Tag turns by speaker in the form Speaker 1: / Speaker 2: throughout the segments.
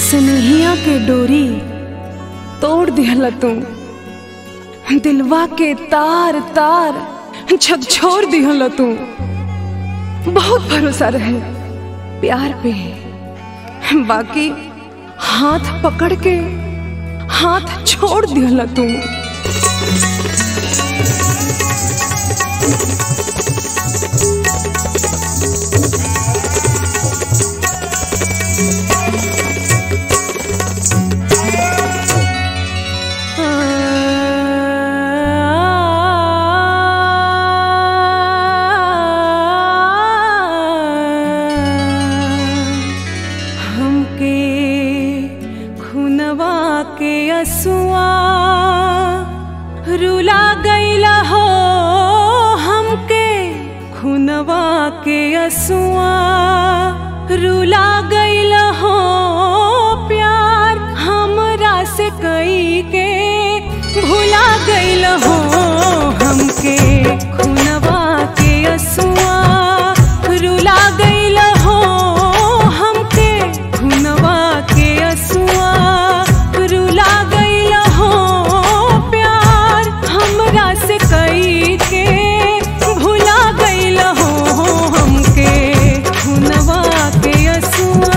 Speaker 1: स्नेहिया के डोरी तोड़ दिहला तू, दिलवा के तार तार झकझोर दिहला तू। बहुत भरोसा रहे प्यार पे, बाकी हाथ पकड़ के हाथ छोड़ दिहला तू। खुनवा के असुआ रुला गईला हो हमके, खुनवा के असुआ रुला गईला हो प्यार हमरा से कई के भुला गईला हो हमके। खुनवा के असुआ रुला गईला हो हमके, खुनवा के असुआ रुला गईला हो प्यार हमरा से कई के भुला गईला हो हमके। खुनवा के असुआ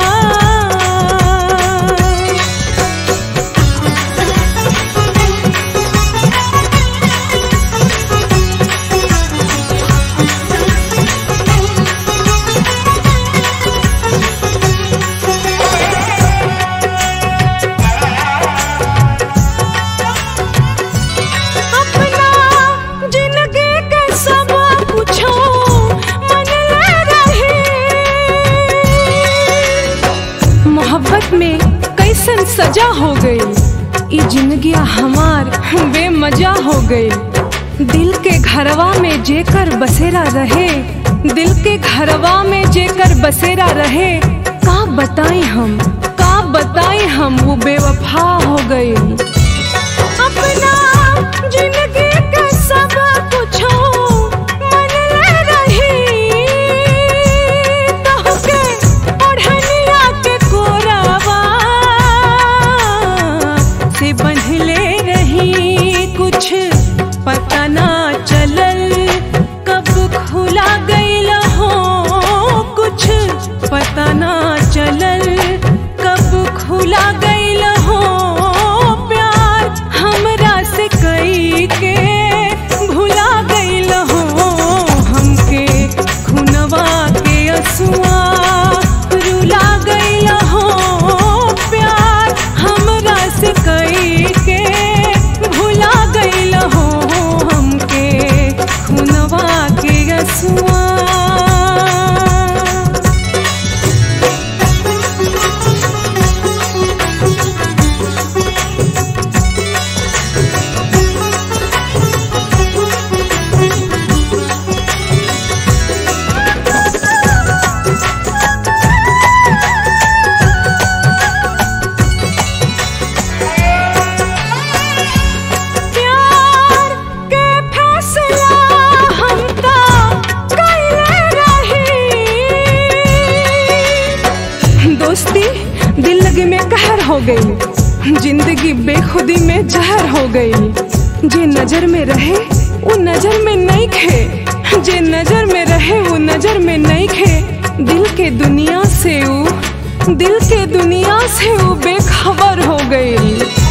Speaker 1: में कैसन सजा हो गई, ई जिंदगिया हमार बेमजा हो गई। दिल के घरवा में जेकर बसेरा रहे, दिल के घरवा में जेकर बसेरा रहे, का बताई हम वो बेवफा हो गई। अपना जिंदगी के सब कुछ बंधले रही, कुछ पता ना चलल कब खुला गईला हो, कुछ पता ना चलल कब खुला गईला हो प्यार हमरा से कई के भुला गईला हो हमके। खुनवा के असुआ रुला गईला हो प्यार हमरा से कई के भुला गईला हो हमके। खुनवा के असुआ दिल लगे में कहर हो गई, जिंदगी बेखुदी में जहर हो गई। जे नजर में रहे वो नजर में नहीं खे, जे नजर में रहे वो नजर में नहीं खे। दिल के दुनिया से वो बेखबर हो गई।